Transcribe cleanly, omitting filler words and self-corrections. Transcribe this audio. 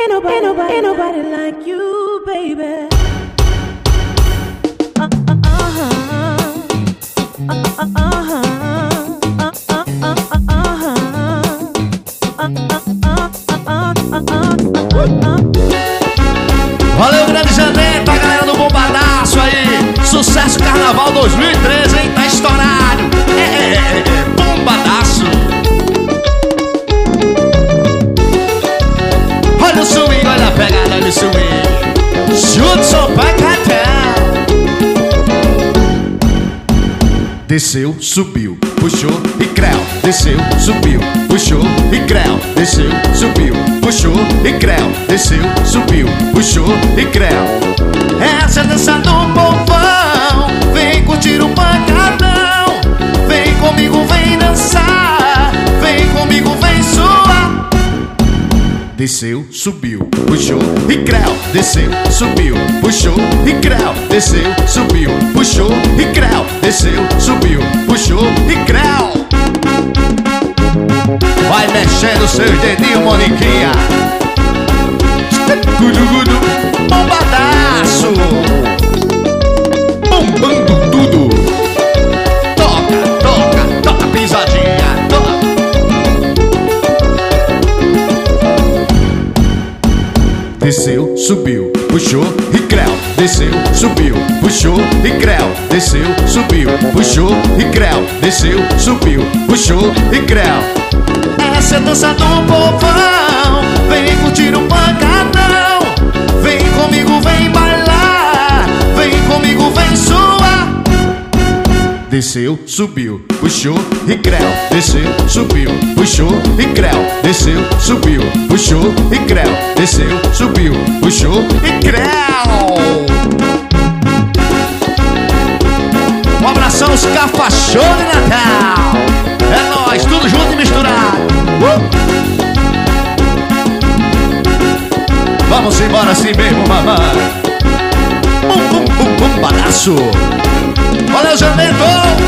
ain't nobody like you, baby. Valeu, grande janeiro, pra galera do Bombadaço aí. Sucesso Carnaval 2013, hein? Tá estourado. Bombadaço. Olha o swing, olha a pegada, olha o swing. Judson Pacatão. Desceu, subiu, puxou e creu. Desceu, subiu, puxou e creu. Desceu, subiu, puxou e creu. Desceu, subiu, puxou e creu. Essa é a dança do povão. Vem curtir o pancadão. Vem comigo, vem dançar. Vem comigo, vem suar. Desceu, subiu, puxou e creu. Desceu, subiu, puxou e creu. Desceu, subiu, puxou e creu. Desceu, subiu, puxou e creu. Vai mexendo seus dedinhos, Moniquinha. Gudu, bombadaço. Bombando tudo. Toca pisadinha. Desceu, subiu, puxou e creu. Desceu, subiu, puxou e creu. Desceu, subiu, puxou e creu. Desceu, subiu, puxou e creu. Essa é a dança do povão. Vem curtir o pancadão. Vem comigo, vem bailar. Vem comigo, vem suar. Desceu, subiu, puxou e creu. Desceu, subiu, puxou e creu. Desceu, subiu, puxou e creu. Desceu, subiu, puxou e creu. Um abração aos Cafachô de Natal. É nóis, tudo junto e misturado. Vamos embora assim mesmo, mamãe. Bombadaço. Valeu, Janeiro.